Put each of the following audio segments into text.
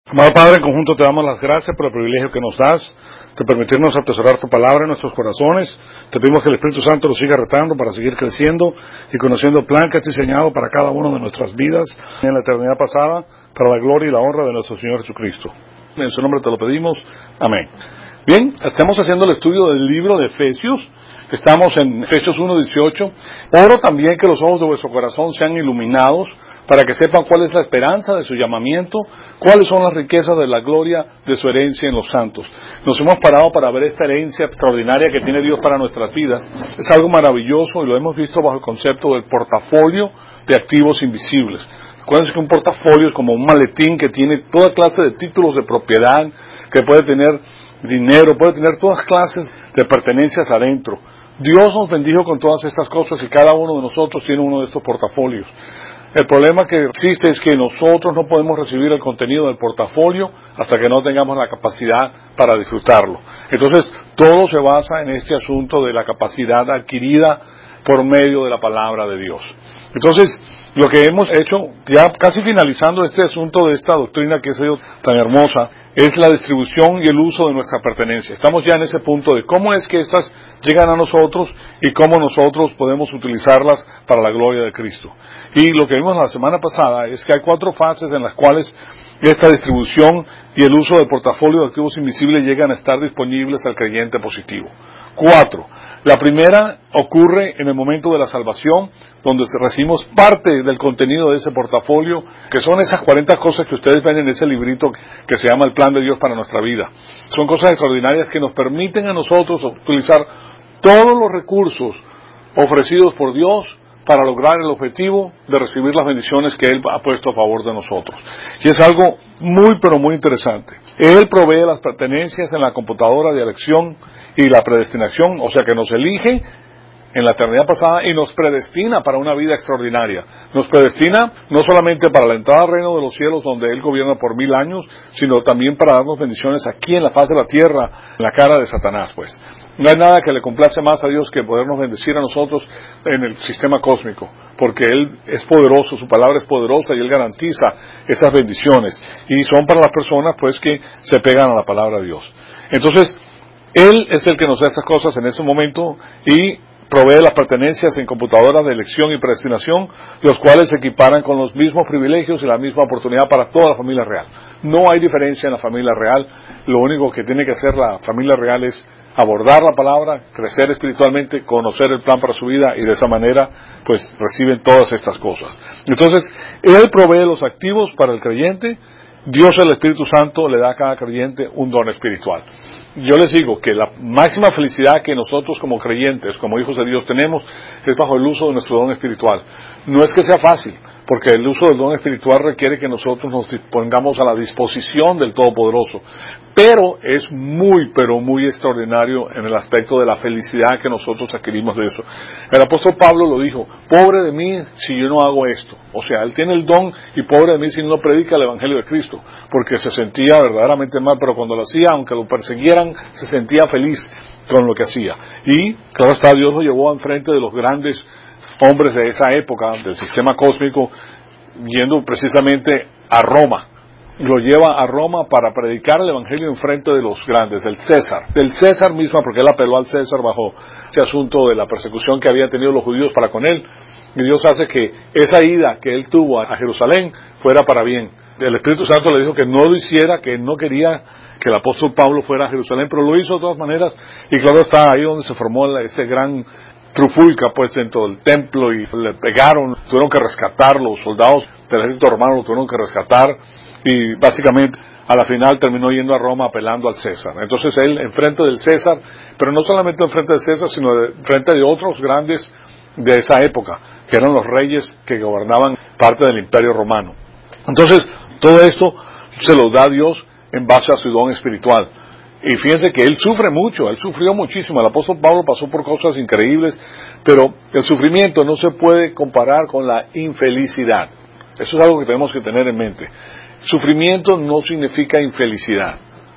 Amado Padre, en conjunto te damos las gracias por el privilegio que nos das de permitirnos atesorar tu palabra en nuestros corazones. Te pedimos que el Espíritu Santo nos siga retando para seguir creciendo y conociendo el plan que has diseñado para cada una de nuestras vidas en la eternidad pasada, para la gloria y la honra de nuestro Señor Jesucristo. En su nombre te lo pedimos. Amén. Bien, estamos haciendo el estudio del libro de Efesios. Estamos en Efesios 1:18. Oro también que los ojos de vuestro corazón sean iluminados para que sepan cuál es la esperanza de su llamamiento, cuáles son las riquezas de la gloria de su herencia en los santos. Nos hemos parado para ver esta herencia extraordinaria que tiene Dios para nuestras vidas. Es algo maravilloso y lo hemos visto bajo el concepto del portafolio de activos invisibles. Acuérdense que un portafolio es como un maletín que tiene toda clase de títulos de propiedad, que puede tener dinero, puede tener todas clases de pertenencias adentro. Dios nos bendijo con todas estas cosas y cada uno de nosotros tiene uno de estos portafolios. El problema que existe es que nosotros no podemos recibir el contenido del portafolio hasta que no tengamos la capacidad para disfrutarlo. Entonces, todo se basa en este asunto de la capacidad adquirida por medio de la palabra de Dios. Entonces, lo que hemos hecho, ya casi finalizando este asunto de esta doctrina que ha sido tan hermosa, es la distribución y el uso de nuestra pertenencia. Estamos ya en ese punto de cómo es que estas llegan a nosotros y cómo nosotros podemos utilizarlas para la gloria de Cristo. Y lo que vimos la semana pasada es que hay 4 fases en las cuales esta distribución y el uso del portafolio de activos invisibles llegan a estar disponibles al creyente positivo. 4. La primera ocurre en el momento de la salvación, donde recibimos parte del contenido de ese portafolio, que son esas 40 cosas que ustedes ven en ese librito que se llama El Plan de Dios para nuestra vida. Son cosas extraordinarias que nos permiten a nosotros utilizar todos los recursos ofrecidos por Dios para lograr el objetivo de recibir las bendiciones que Él ha puesto a favor de nosotros. Y es algo muy, pero muy interesante. Él provee las pertenencias en la computadora de elección y la predestinación, o sea que nos elige en la eternidad pasada y nos predestina para una vida extraordinaria. Nos predestina no solamente para la entrada al reino de los cielos, donde Él gobierna por 1000 años, sino también para darnos bendiciones aquí en la faz de la tierra, en la cara de Satanás, pues. No hay nada que le complace más a Dios que podernos bendecir a nosotros en el sistema cósmico, porque Él es poderoso, su palabra es poderosa y Él garantiza esas bendiciones. Y son para las personas, pues, que se pegan a la palabra de Dios. Entonces, Él es el que nos da estas cosas en ese momento y provee las pertenencias en computadoras de elección y predestinación, los cuales se equiparan con los mismos privilegios y la misma oportunidad para toda la familia real. No hay diferencia en la familia real. Lo único que tiene que hacer la familia real es abordar la palabra, crecer espiritualmente, conocer el plan para su vida y de esa manera pues reciben todas estas cosas. Entonces, Él provee los activos para el creyente. Dios, el Espíritu Santo, le da a cada creyente un don espiritual. Yo les digo que la máxima felicidad que nosotros como creyentes, como hijos de Dios tenemos, es bajo el uso de nuestro don espiritual. No es que sea fácil, porque el uso del don espiritual requiere que nosotros nos pongamos a la disposición del Todopoderoso. Pero es muy, pero muy extraordinario en el aspecto de la felicidad que nosotros adquirimos de eso. El apóstol Pablo lo dijo: pobre de mí si yo no hago esto. O sea, él tiene el don y pobre de mí si no predica el Evangelio de Cristo. Porque se sentía verdaderamente mal, pero cuando lo hacía, aunque lo persiguieran, se sentía feliz con lo que hacía. Y, claro está, Dios lo llevó enfrente de los grandes hombres de esa época, del sistema cósmico, yendo precisamente a Roma. Lo lleva a Roma para predicar el Evangelio en frente de los grandes, del César mismo, porque él apeló al César bajo ese asunto de la persecución que habían tenido los judíos para con él. Y Dios hace que esa ida que él tuvo a Jerusalén fuera para bien. El Espíritu Santo le dijo que no lo hiciera, que no quería que el apóstol Pablo fuera a Jerusalén, pero lo hizo de todas maneras. Y claro, está ahí donde se formó ese gran trufulca pues dentro del templo y le pegaron, tuvieron que rescatar, los soldados del ejército romano lo tuvieron que rescatar y básicamente a la final terminó yendo a Roma apelando al César. Entonces él enfrente del César, pero no solamente enfrente del César, sino enfrente de otros grandes de esa época, que eran los reyes que gobernaban parte del imperio romano. Entonces todo esto se lo da Dios en base a su don espiritual. Y fíjense que él sufre mucho, él sufrió muchísimo. El apóstol Pablo pasó por cosas increíbles, pero el sufrimiento no se puede comparar con la infelicidad. Eso es algo que tenemos que tener en mente. Sufrimiento no significa infelicidad.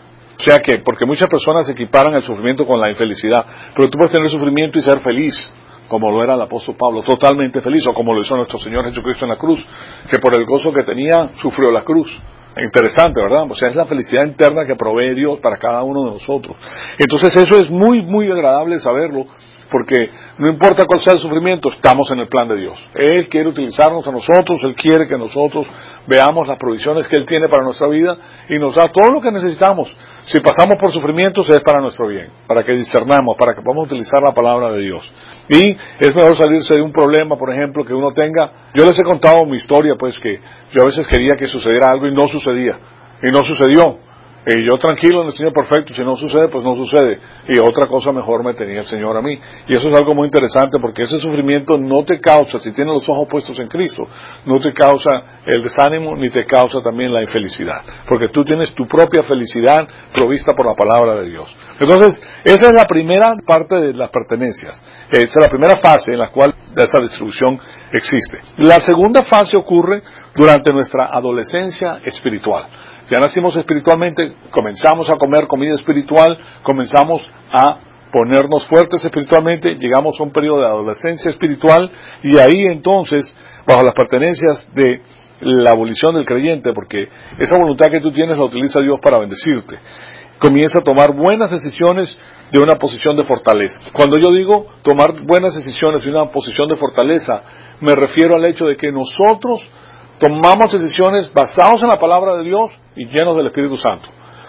O sea que, porque muchas personas equiparan el sufrimiento con la infelicidad, pero tú puedes tener sufrimiento y ser feliz, como lo era el apóstol Pablo, totalmente feliz, o como lo hizo nuestro Señor Jesucristo en la cruz, que por el gozo que tenía, sufrió la cruz. Interesante, ¿verdad? O sea, es la felicidad interna que provee Dios para cada uno de nosotros. Entonces eso es muy, muy agradable saberlo, porque no importa cuál sea el sufrimiento, estamos en el plan de Dios. Él quiere utilizarnos a nosotros, Él quiere que nosotros veamos las provisiones que Él tiene para nuestra vida y nos da todo lo que necesitamos. Si pasamos por sufrimientos es para nuestro bien, para que discernamos, para que podamos utilizar la palabra de Dios. Y es mejor salirse de un problema, por ejemplo, que uno tenga. Yo les he contado mi historia, pues, que yo a veces quería que sucediera algo y no sucedía, y no sucedió. Y yo tranquilo en el Señor perfecto, si no sucede, pues no sucede. Y otra cosa mejor me tenía el Señor a mí. Y eso es algo muy interesante porque ese sufrimiento no te causa, si tienes los ojos puestos en Cristo, no te causa el desánimo ni te causa también la infelicidad. Porque tú tienes tu propia felicidad provista por la palabra de Dios. Entonces, esa es la primera parte de las pertenencias. Esa es la primera fase en la cual esa distribución existe. La segunda fase ocurre durante nuestra adolescencia espiritual. Ya nacimos espiritualmente, comenzamos a comer comida espiritual, comenzamos a ponernos fuertes espiritualmente, llegamos a un periodo de adolescencia espiritual y ahí entonces, bajo las pertenencias de la abolición del creyente, porque esa voluntad que tú tienes la utiliza Dios para bendecirte, comienza a tomar buenas decisiones de una posición de fortaleza. Cuando yo digo tomar buenas decisiones de una posición de fortaleza, me refiero al hecho de que nosotros tomamos decisiones basadas en la palabra de Dios y llenos del Espíritu Santo.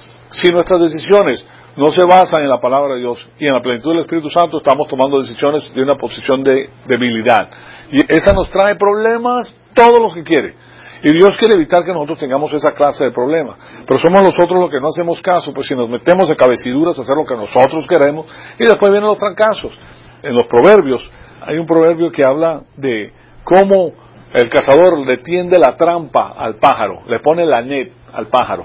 Si nuestras decisiones no se basan en la palabra de Dios y en la plenitud del Espíritu Santo, estamos tomando decisiones de una posición de debilidad. Y esa nos trae problemas todos los que quiere. Y Dios quiere evitar que nosotros tengamos esa clase de problemas. Pero somos nosotros los que no hacemos caso, pues si nos metemos de cabeciduras a hacer lo que nosotros queremos, y después vienen los fracasos. En los proverbios, hay un proverbio que habla de cómo el cazador le tiende la trampa al pájaro, le pone la net al pájaro.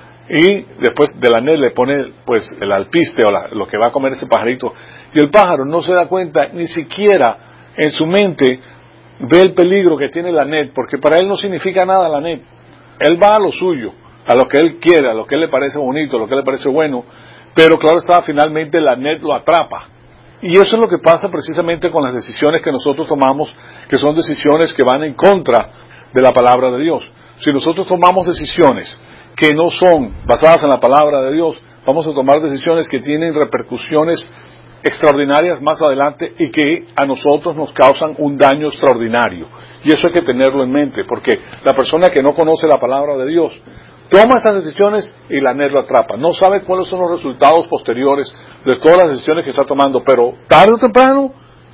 Y después de la net le pone pues el alpiste o lo que va a comer ese pajarito. Y el pájaro no se da cuenta, ni siquiera en su mente ve el peligro que tiene la net, porque para él no significa nada la net. Él va a lo suyo, a lo que él quiere, a lo que él le parece bonito, a lo que le parece bueno, pero claro está, finalmente la net lo atrapa. Y eso es lo que pasa precisamente con las decisiones que nosotros tomamos, que son decisiones que van en contra de la palabra de Dios. Si nosotros tomamos decisiones que no son basadas en la palabra de Dios, vamos a tomar decisiones que tienen repercusiones extraordinarias más adelante y que a nosotros nos causan un daño extraordinario. Y eso hay que tenerlo en mente, porque la persona que no conoce la palabra de Dios toma esas decisiones y la net lo atrapa. No sabe cuáles son los resultados posteriores de todas las decisiones que está tomando, pero tarde o temprano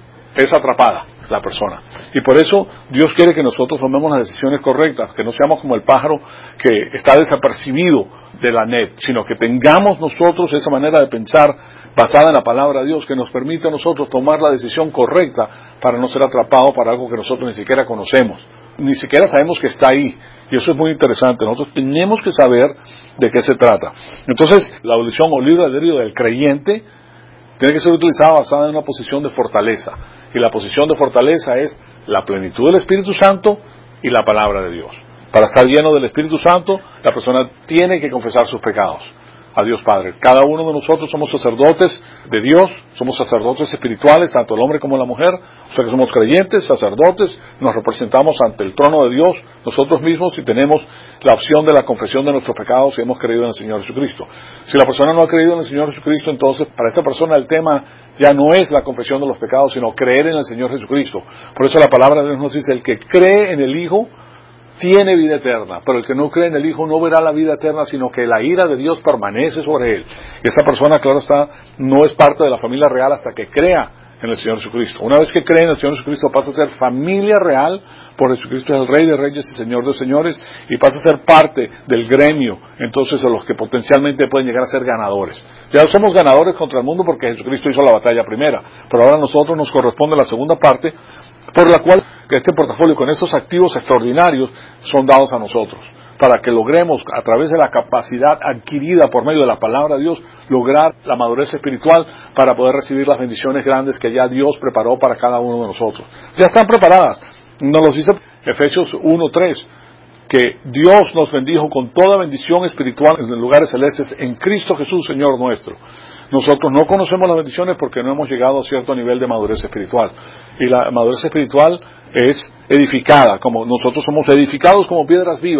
es atrapada la persona. Y por eso Dios quiere que nosotros tomemos las decisiones correctas, que no seamos como el pájaro que está desapercibido de la net, sino que tengamos nosotros esa manera de pensar basada en la palabra de Dios, que nos permita a nosotros tomar la decisión correcta para no ser atrapados para algo que nosotros ni siquiera conocemos, ni siquiera sabemos que está ahí. Y eso es muy interesante. Nosotros tenemos que saber de qué se trata. Entonces, la abolición o libre albedrío del creyente tiene que ser utilizada basada en una posición de fortaleza. Y la posición de fortaleza es la plenitud del Espíritu Santo y la palabra de Dios. Para estar lleno del Espíritu Santo, la persona tiene que confesar sus pecados a Dios Padre. Cada uno de nosotros somos sacerdotes de Dios, somos sacerdotes espirituales, tanto el hombre como la mujer, o sea que somos creyentes, sacerdotes, nos representamos ante el trono de Dios nosotros mismos y tenemos la opción de la confesión de nuestros pecados si hemos creído en el Señor Jesucristo. Si la persona no ha creído en el Señor Jesucristo, entonces para esa persona el tema ya no es la confesión de los pecados, sino creer en el Señor Jesucristo. Por eso la palabra de Dios nos dice, el que cree en el Hijo tiene vida eterna, pero el que no cree en el Hijo no verá la vida eterna, sino que la ira de Dios permanece sobre él. Y esa persona, claro está, no es parte de la familia real hasta que crea en el Señor Jesucristo. Una vez que cree en el Señor Jesucristo, pasa a ser familia real, por Jesucristo es el Rey de Reyes y Señor de Señores, y pasa a ser parte del gremio, entonces, de los que potencialmente pueden llegar a ser ganadores. Ya somos ganadores contra el mundo porque Jesucristo hizo la batalla primera, pero ahora a nosotros nos corresponde la segunda parte, por la cual este portafolio con estos activos extraordinarios son dados a nosotros, para que logremos, a través de la capacidad adquirida por medio de la palabra de Dios, lograr la madurez espiritual para poder recibir las bendiciones grandes que ya Dios preparó para cada uno de nosotros. Ya están preparadas. Nos lo dice Efesios 1:3, que Dios nos bendijo con toda bendición espiritual en los lugares celestes en Cristo Jesús, Señor nuestro. Nosotros no conocemos las bendiciones porque no hemos llegado a cierto nivel de madurez espiritual. Y la madurez espiritual es edificada, como nosotros somos edificados como piedras vivas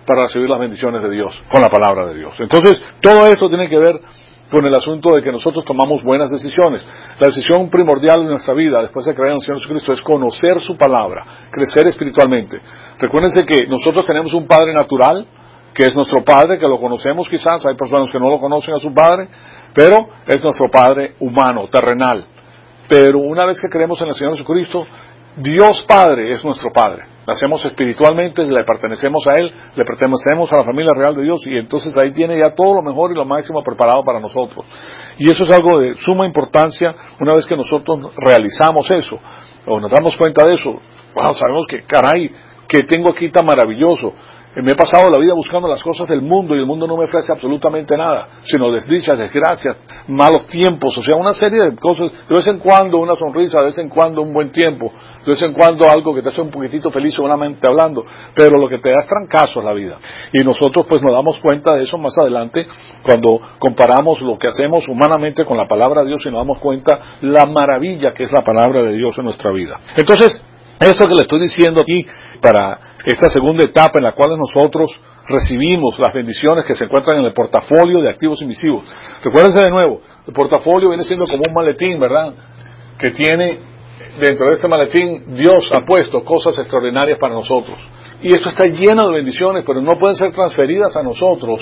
para recibir las bendiciones de Dios, con la palabra de Dios. Entonces, todo esto tiene que ver con el asunto de que nosotros tomamos buenas decisiones. La decisión primordial de nuestra vida, después de creer en el Señor Jesucristo, es conocer su palabra, crecer espiritualmente. Recuérdense que nosotros tenemos un Padre natural, que es nuestro Padre, que lo conocemos quizás, hay personas que no lo conocen a su Padre, pero es nuestro Padre humano, terrenal. Pero una vez que creemos en el Señor Jesucristo, Dios Padre es nuestro Padre. Nacemos espiritualmente, le pertenecemos a Él, le pertenecemos a la familia real de Dios, y entonces ahí tiene ya todo lo mejor y lo máximo preparado para nosotros. Y eso es algo de suma importancia una vez que nosotros realizamos eso, o nos damos cuenta de eso. Wow, sabemos que, caray, que tengo aquí tan maravilloso. Me he pasado la vida buscando las cosas del mundo y el mundo no me ofrece absolutamente nada, sino desdichas, desgracias, malos tiempos, o sea, una serie de cosas. De vez en cuando una sonrisa, de vez en cuando un buen tiempo, de vez en cuando algo que te hace un poquitito feliz humanamente hablando, pero lo que te da es trancazo es la vida. Y nosotros pues nos damos cuenta de eso más adelante cuando comparamos lo que hacemos humanamente con la palabra de Dios y nos damos cuenta la maravilla que es la palabra de Dios en nuestra vida. Entonces, esto que le estoy diciendo aquí para esta segunda etapa en la cual nosotros recibimos las bendiciones que se encuentran en el portafolio de activos invisivos. Recuérdense de nuevo, el portafolio viene siendo como un maletín, ¿verdad? Que tiene dentro de este maletín, Dios ha puesto cosas extraordinarias para nosotros. Y eso está lleno de bendiciones, pero no pueden ser transferidas a nosotros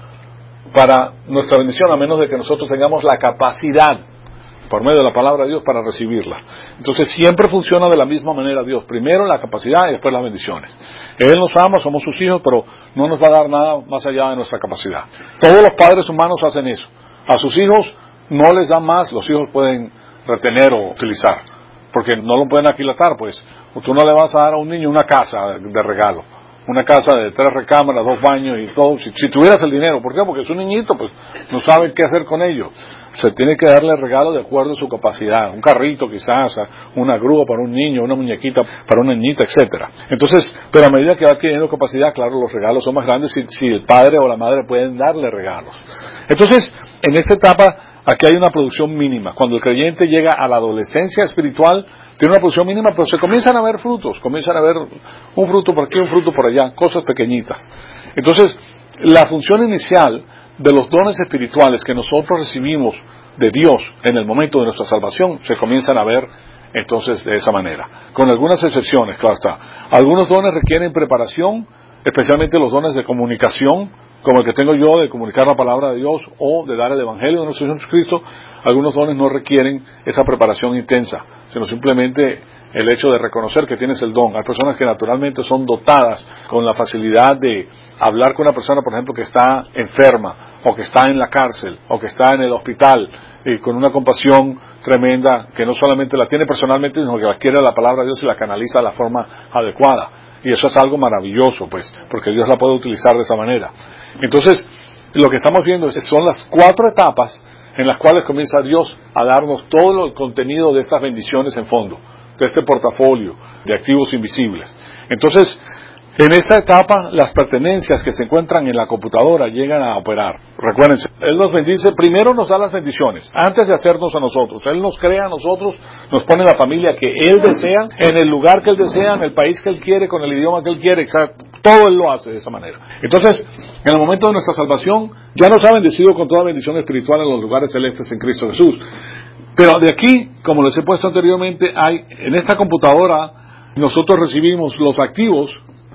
para nuestra bendición, a menos de que nosotros tengamos la capacidad por medio de la palabra de Dios para recibirla. Entonces siempre funciona de la misma manera Dios, primero la capacidad y después las bendiciones. Él nos ama, somos sus hijos, pero no nos va a dar nada más allá de nuestra capacidad. Todos los padres humanos hacen eso. A sus hijos no les dan más, los hijos pueden retener o utilizar, porque no lo pueden aquilatar, pues. O tú no le vas a dar a un niño una casa de regalo, una casa de 3 recámaras, 2 baños y todo, si tuvieras el dinero. ¿Por qué? Porque es un niñito, pues no sabe qué hacer con ello. Se tiene que darle regalo de acuerdo a su capacidad, un carrito quizás, una grúa para un niño, una muñequita para una niñita, etcétera. Entonces, pero a medida que va adquiriendo capacidad, claro, los regalos son más grandes si el padre o la madre pueden darle regalos. Entonces, en esta etapa, aquí hay una producción mínima. Cuando el creyente llega a la adolescencia espiritual, tiene una producción mínima, pero se comienzan a ver frutos, comienzan a ver un fruto por aquí, un fruto por allá, cosas pequeñitas. Entonces, la función inicial de los dones espirituales que nosotros recibimos de Dios en el momento de nuestra salvación, se comienzan a ver entonces de esa manera, con algunas excepciones, claro está. Algunos dones requieren preparación, especialmente los dones de comunicación, como el que tengo yo de comunicar la palabra de Dios o de dar el Evangelio de nuestro Señor Jesucristo. Algunos dones no requieren esa preparación intensa, sino simplemente el hecho de reconocer que tienes el don. Hay personas que naturalmente son dotadas con la facilidad de hablar con una persona, por ejemplo, que está enferma, o que está en la cárcel, o que está en el hospital, y con una compasión tremenda, que no solamente la tiene personalmente, sino que adquiere la palabra de Dios y la canaliza de la forma adecuada. Y eso es algo maravilloso, pues, porque Dios la puede utilizar de esa manera. Entonces, lo que estamos viendo son las 4 etapas en las cuales comienza Dios a darnos todo el contenido de estas bendiciones en fondo, de este portafolio de activos invisibles. Entonces, en esta etapa, las pertenencias que se encuentran en la computadora llegan a operar. Recuérdense, Él nos bendice, primero nos da las bendiciones, antes de hacernos a nosotros. Él nos crea a nosotros, nos pone la familia que Él desea, en el lugar que Él desea, en el país que Él quiere, con el idioma que Él quiere, exacto. Todo Él lo hace de esa manera. Entonces, en el momento de nuestra salvación, ya nos ha bendecido con toda bendición espiritual en los lugares celestes en Cristo Jesús. Pero de aquí, como les he puesto anteriormente, en esta computadora, nosotros recibimos los activos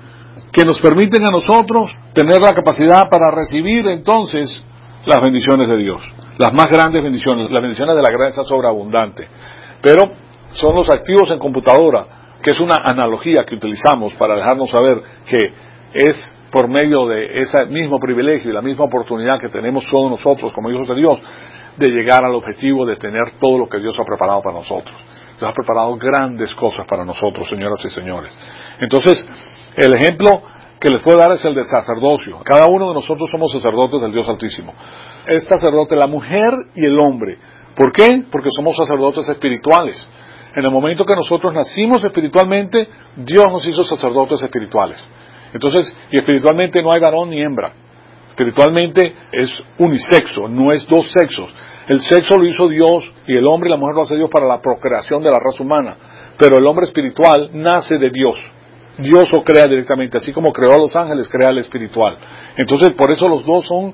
que nos permiten a nosotros tener la capacidad para recibir entonces las bendiciones de Dios, las más grandes bendiciones, las bendiciones de la gracia sobreabundante. Pero son los activos en computadora, que es una analogía que utilizamos para dejarnos saber que es por medio de ese mismo privilegio y la misma oportunidad que tenemos todos nosotros como hijos de Dios, de llegar al objetivo de tener todo lo que Dios ha preparado para nosotros. Dios ha preparado grandes cosas para nosotros, señoras y señores. Entonces, el ejemplo que les puedo dar es el del sacerdocio. Cada uno de nosotros somos sacerdotes del Dios Altísimo. Es sacerdote la mujer y el hombre. ¿Por qué? Porque somos sacerdotes espirituales. En el momento que nosotros nacimos espiritualmente, Dios nos hizo sacerdotes espirituales. Entonces, y espiritualmente no hay varón ni hembra. Espiritualmente es unisexo, no es 2 sexos. El sexo lo hizo Dios y el hombre y la mujer lo hace Dios para la procreación de la raza humana. Pero el hombre espiritual nace de Dios. Dios lo crea directamente, así como creó a los ángeles, crea al espiritual. Entonces, por eso los dos son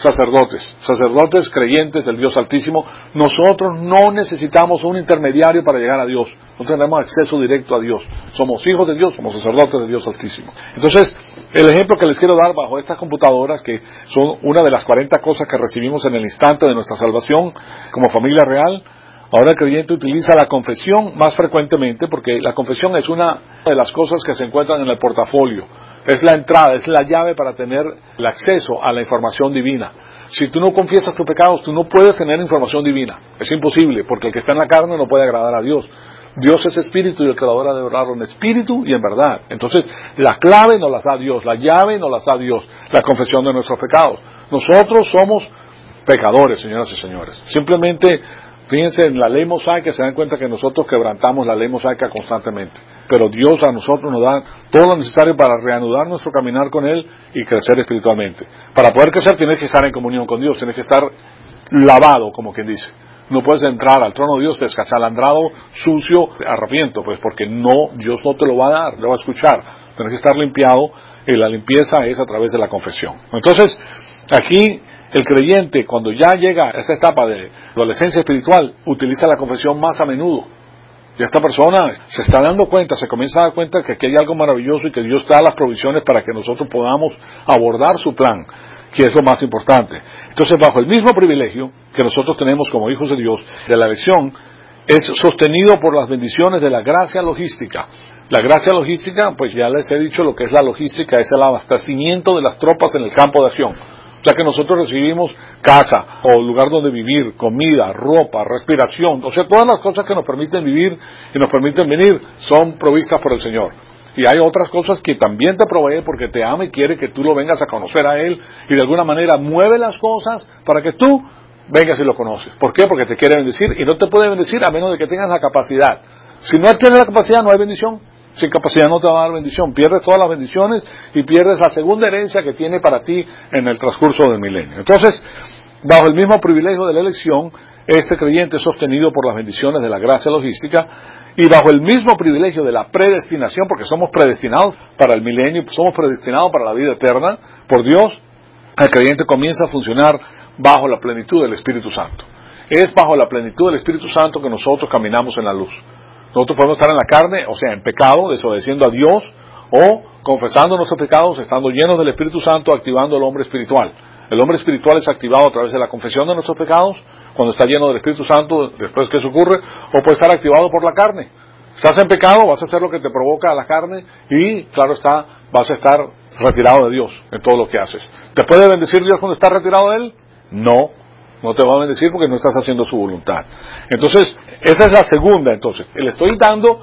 sacerdotes creyentes del Dios Altísimo. Nosotros no necesitamos un intermediario para llegar a Dios. Nosotros tenemos acceso directo a Dios. Somos hijos de Dios, somos sacerdotes del Dios Altísimo. Entonces, el ejemplo que les quiero dar bajo estas computadoras, que son una de las 40 cosas que recibimos en el instante de nuestra salvación como familia real. Ahora el creyente utiliza la confesión más frecuentemente, porque la confesión es una de las cosas que se encuentran en el portafolio. Es la entrada, es la llave para tener el acceso a la información divina. Si tú no confiesas tus pecados, tú no puedes tener información divina. Es imposible, porque el que está en la carne no puede agradar a Dios. Dios es espíritu y el creador ha de adorarlo en espíritu y en verdad. Entonces, la clave nos la da Dios, la llave nos la da Dios, la confesión de nuestros pecados. Nosotros somos pecadores, señoras y señores. Simplemente, fíjense en la ley mosaica, se dan cuenta que nosotros quebrantamos la ley mosaica constantemente. Pero Dios a nosotros nos da todo lo necesario para reanudar nuestro caminar con Él y crecer espiritualmente. Para poder crecer tienes que estar en comunión con Dios, tienes que estar lavado, como quien dice. No puedes entrar al trono de Dios descachalandrado, sucio, arrepiento, pues porque no, Dios no te lo va a dar, lo va a escuchar. Tienes que estar limpiado y la limpieza es a través de la confesión. Entonces, aquí el creyente, cuando ya llega a esa etapa de adolescencia espiritual, utiliza la confesión más a menudo. Y esta persona se está dando cuenta, se comienza a dar cuenta que aquí hay algo maravilloso y que Dios da las provisiones para que nosotros podamos abordar su plan, que es lo más importante. Entonces, bajo el mismo privilegio que nosotros tenemos como hijos de Dios, de la elección, es sostenido por las bendiciones de la gracia logística. La gracia logística, pues ya les he dicho lo que es la logística, es el abastecimiento de las tropas en el campo de acción. O sea que nosotros recibimos casa o lugar donde vivir, comida, ropa, respiración. O sea, todas las cosas que nos permiten vivir y nos permiten venir son provistas por el Señor. Y hay otras cosas que también te provee porque te ama y quiere que tú lo vengas a conocer a Él y de alguna manera mueve las cosas para que tú vengas y lo conoces. ¿Por qué? Porque te quiere bendecir y no te puede bendecir a menos de que tengas la capacidad. Si no tienes la capacidad, no hay bendición. Sin capacidad no te va a dar bendición. Pierdes todas las bendiciones y pierdes la segunda herencia que tiene para ti en el transcurso del milenio. Entonces, bajo el mismo privilegio de la elección, este creyente es sostenido por las bendiciones de la gracia logística y bajo el mismo privilegio de la predestinación, porque somos predestinados para el milenio, somos predestinados para la vida eterna por Dios, el creyente comienza a funcionar bajo la plenitud del Espíritu Santo. Es bajo la plenitud del Espíritu Santo que nosotros caminamos en la luz. Nosotros podemos estar en la carne, o sea, en pecado, desobedeciendo a Dios, o confesando nuestros pecados, estando llenos del Espíritu Santo, activando el hombre espiritual. El hombre espiritual es activado a través de la confesión de nuestros pecados, cuando está lleno del Espíritu Santo, después que eso ocurre, o puede estar activado por la carne. Estás en pecado, vas a hacer lo que te provoca la carne, y claro está, vas a estar retirado de Dios en todo lo que haces. ¿Te puede bendecir Dios cuando estás retirado de Él? No. No te va a bendecir porque no estás haciendo su voluntad. Entonces, esa es la segunda. Entonces, le estoy dando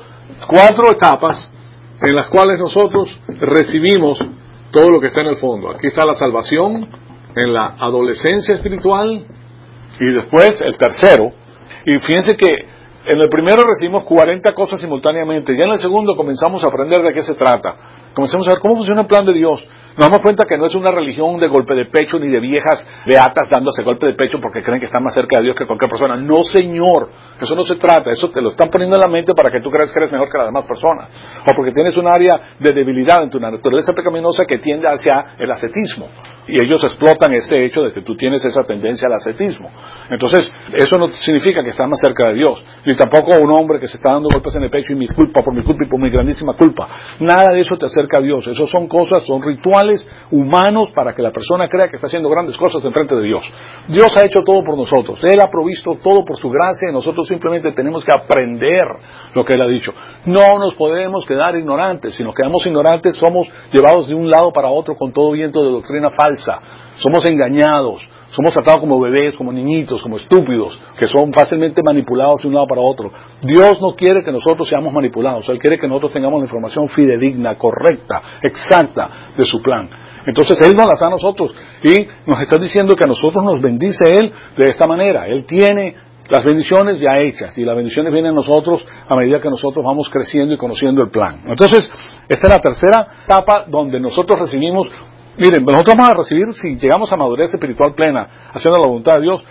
4 etapas en las cuales nosotros recibimos todo lo que está en el fondo. Aquí está la salvación, en la adolescencia espiritual, y después el tercero. Y fíjense que en el primero recibimos 40 cosas simultáneamente. Ya en el segundo comenzamos a aprender de qué se trata. Comenzamos a ver cómo funciona el plan de Dios. Nos damos cuenta que no es una religión de golpe de pecho ni de viejas beatas dándose golpe de pecho porque creen que están más cerca de Dios que cualquier persona. No, señor. Eso no se trata. Eso te lo están poniendo en la mente para que tú creas que eres mejor que las demás personas. O porque tienes un área de debilidad en tu naturaleza pecaminosa que tiende hacia el ascetismo. Y ellos explotan ese hecho de que tú tienes esa tendencia al ascetismo. Entonces, eso no significa que estás más cerca de Dios. Ni tampoco un hombre que se está dando golpes en el pecho y mi culpa y por mi grandísima culpa. Nada de eso te acerca a Dios. Eso son cosas, son rituales humanos para que la persona crea que está haciendo grandes cosas en frente de Dios. Dios ha hecho todo por nosotros. Él ha provisto todo por su gracia y nosotros simplemente tenemos que aprender lo que Él ha dicho. No nos podemos quedar ignorantes. Si nos quedamos ignorantes, somos llevados de un lado para otro con todo viento de doctrina falsa. Somos engañados. Somos tratados como bebés, como niñitos, como estúpidos, que son fácilmente manipulados de un lado para otro. Dios no quiere que nosotros seamos manipulados. Él quiere que nosotros tengamos la información fidedigna, correcta, exacta de su plan. Entonces Él nos la da a nosotros y nos está diciendo que a nosotros nos bendice Él de esta manera. Él tiene las bendiciones ya hechas y las bendiciones vienen a nosotros a medida que nosotros vamos creciendo y conociendo el plan. Entonces, esta es la tercera etapa donde nosotros recibimos. Miren, nosotros vamos a recibir, si llegamos a madurez espiritual plena, haciendo la voluntad de Dios,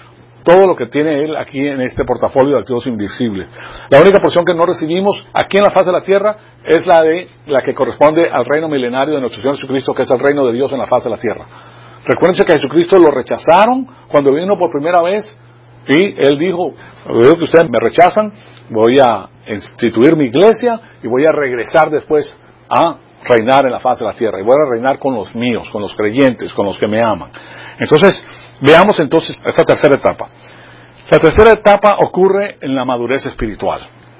todo lo que tiene Él aquí en este portafolio de activos invisibles. La única porción que no recibimos aquí en la faz de la tierra es la que corresponde al reino milenario de nuestro Señor Jesucristo, que es el reino de Dios en la faz de la tierra. Recuérdense que a Jesucristo lo rechazaron cuando vino por primera vez, y Él dijo: veo que ustedes me rechazan, voy a instituir mi iglesia y voy a regresar después a reinar en la faz de la tierra, y voy a reinar con los míos, con los creyentes, con los que me aman. Entonces, veamos entonces esta tercera etapa. La tercera etapa ocurre en la madurez espiritual.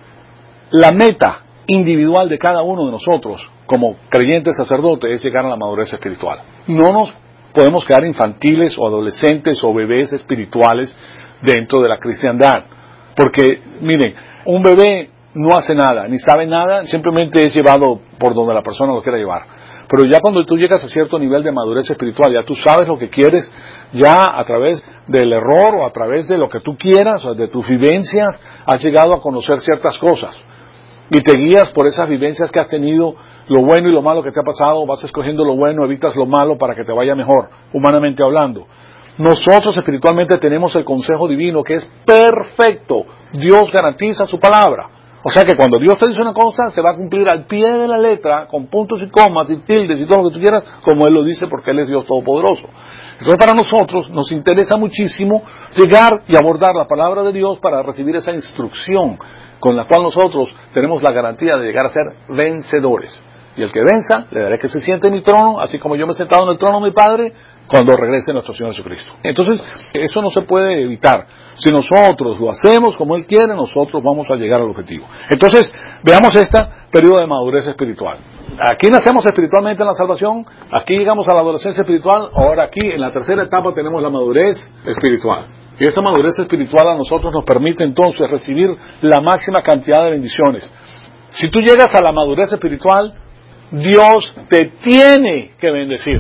La meta individual de cada uno de nosotros, como creyentes sacerdotes, es llegar a la madurez espiritual. No nos podemos quedar infantiles o adolescentes o bebés espirituales dentro de la cristiandad. Porque, miren, un bebé no hace nada, ni sabe nada, simplemente es llevado por donde la persona lo quiera llevar. Pero ya cuando tú llegas a cierto nivel de madurez espiritual, ya tú sabes lo que quieres, ya a través del error o a través de lo que tú quieras, o de tus vivencias, has llegado a conocer ciertas cosas. Y te guías por esas vivencias que has tenido, lo bueno y lo malo que te ha pasado, vas escogiendo lo bueno, evitas lo malo para que te vaya mejor, humanamente hablando. Nosotros espiritualmente tenemos el consejo divino que es perfecto. Dios garantiza su palabra. O sea que cuando Dios te dice una cosa, se va a cumplir al pie de la letra, con puntos y comas y tildes y todo lo que tú quieras, como Él lo dice, porque Él es Dios Todopoderoso. Entonces para nosotros nos interesa muchísimo llegar y abordar la palabra de Dios para recibir esa instrucción con la cual nosotros tenemos la garantía de llegar a ser vencedores. Y el que venza, le daré que se siente en mi trono, así como yo me he sentado en el trono de mi Padre, cuando regrese nuestro Señor Jesucristo. Entonces, eso no se puede evitar. Si nosotros lo hacemos como Él quiere, nosotros vamos a llegar al objetivo. Entonces, veamos este periodo de madurez espiritual. Aquí nacemos espiritualmente en la salvación, aquí llegamos a la adolescencia espiritual, ahora aquí en la tercera etapa tenemos la madurez espiritual. Y esa madurez espiritual a nosotros nos permite entonces recibir la máxima cantidad de bendiciones. Si tú llegas a la madurez espiritual, Dios te tiene que bendecir.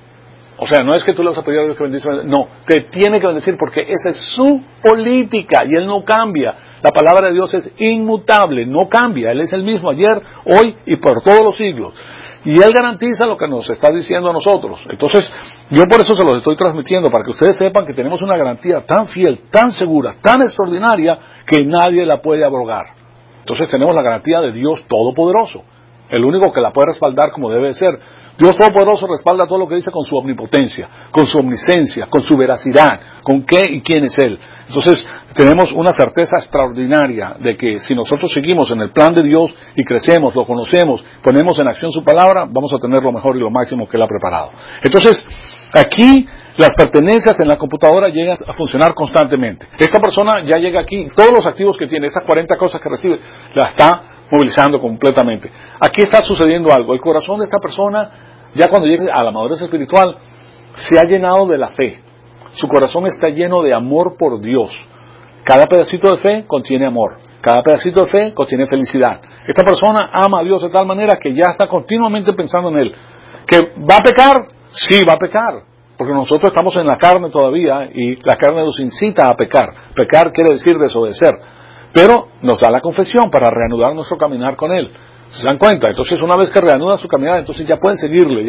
O sea, no es que tú le vas a pedir a Dios que bendiga, no, te tiene que bendecir porque esa es su política y Él no cambia. La palabra de Dios es inmutable, no cambia. Él es el mismo ayer, hoy y por todos los siglos. Y Él garantiza lo que nos está diciendo a nosotros. Entonces, yo por eso se los estoy transmitiendo, para que ustedes sepan que tenemos una garantía tan fiel, tan segura, tan extraordinaria, que nadie la puede abrogar. Entonces tenemos la garantía de Dios Todopoderoso, el único que la puede respaldar como debe ser. Dios Todopoderoso respalda todo lo que dice con su omnipotencia, con su omnisciencia, con su veracidad, con qué y quién es Él. Entonces, tenemos una certeza extraordinaria de que si nosotros seguimos en el plan de Dios y crecemos, lo conocemos, ponemos en acción su palabra, vamos a tener lo mejor y lo máximo que Él ha preparado. Entonces, aquí las pertenencias en la computadora llegan a funcionar constantemente. Esta persona ya llega aquí, todos los activos que tiene, esas 40 cosas que recibe, la está movilizando completamente. Aquí está sucediendo algo. El corazón de esta persona, ya cuando llegue a la madurez espiritual, se ha llenado de la fe. Su corazón está lleno de amor por Dios. Cada pedacito de fe contiene amor. Cada pedacito de fe contiene felicidad. Esta persona ama a Dios de tal manera que ya está continuamente pensando en Él. ¿Que va a pecar? Sí, va a pecar. Porque nosotros estamos en la carne todavía y la carne nos incita a pecar. Pecar quiere decir desobedecer. Pero nos da la confesión para reanudar nuestro caminar con Él. ¿Se dan cuenta? Entonces una vez que reanuda su caminar, entonces ya pueden seguirle.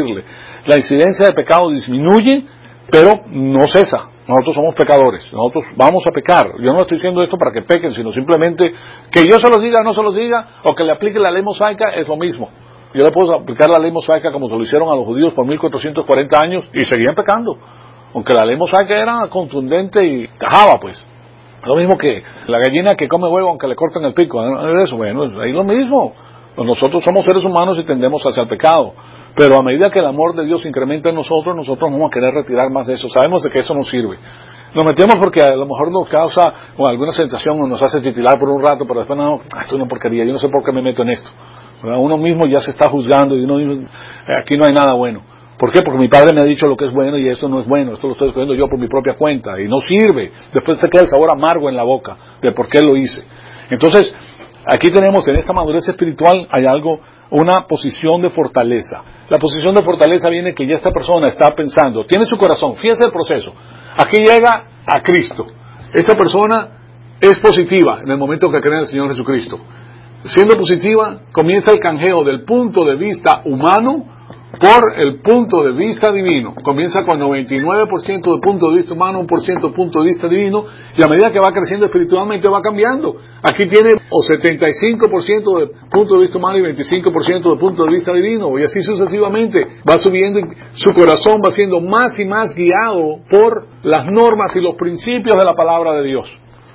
La incidencia de pecado disminuye, pero no cesa. Nosotros somos pecadores, nosotros vamos a pecar. Yo no estoy diciendo esto para que pequen, sino simplemente que yo se los diga, no se los diga, o que le aplique la ley mosaica, es lo mismo. Yo le puedo aplicar la ley mosaica como se lo hicieron a los judíos por 1440 años y seguían pecando. Aunque la ley mosaica era contundente y cajaba, pues. Lo mismo que la gallina que come huevo aunque le corten el pico. Eso, bueno, es ahí lo mismo. Nosotros somos seres humanos y tendemos hacia el pecado. Pero a medida que el amor de Dios incrementa en nosotros vamos a querer retirar más de eso. Sabemos de que eso no sirve. Nos metemos porque a lo mejor nos causa alguna sensación o nos hace titilar por un rato, pero después no, esto es una porquería, yo no sé por qué me meto en esto. Uno mismo ya se está juzgando y uno mismo, aquí no hay nada bueno. ¿Por qué? Porque mi padre me ha dicho lo que es bueno y esto no es bueno, esto lo estoy escogiendo yo por mi propia cuenta y no sirve. Después te queda el sabor amargo en la boca de por qué lo hice. Entonces, aquí tenemos en esta madurez espiritual hay algo, una posición de fortaleza. La posición de fortaleza viene que ya esta persona está pensando, tiene su corazón, fíjese el proceso. Aquí llega a Cristo. Esta persona es positiva en el momento que cree en el Señor Jesucristo. Siendo positiva, comienza el canjeo del punto de vista humano por el punto de vista divino. Comienza con 99% de punto de vista humano, 1% de punto de vista divino, y a medida que va creciendo espiritualmente va cambiando. Aquí tiene 75% de punto de vista humano y 25% de punto de vista divino, y así sucesivamente va subiendo, y su corazón va siendo más y más guiado por las normas y los principios de la palabra de Dios.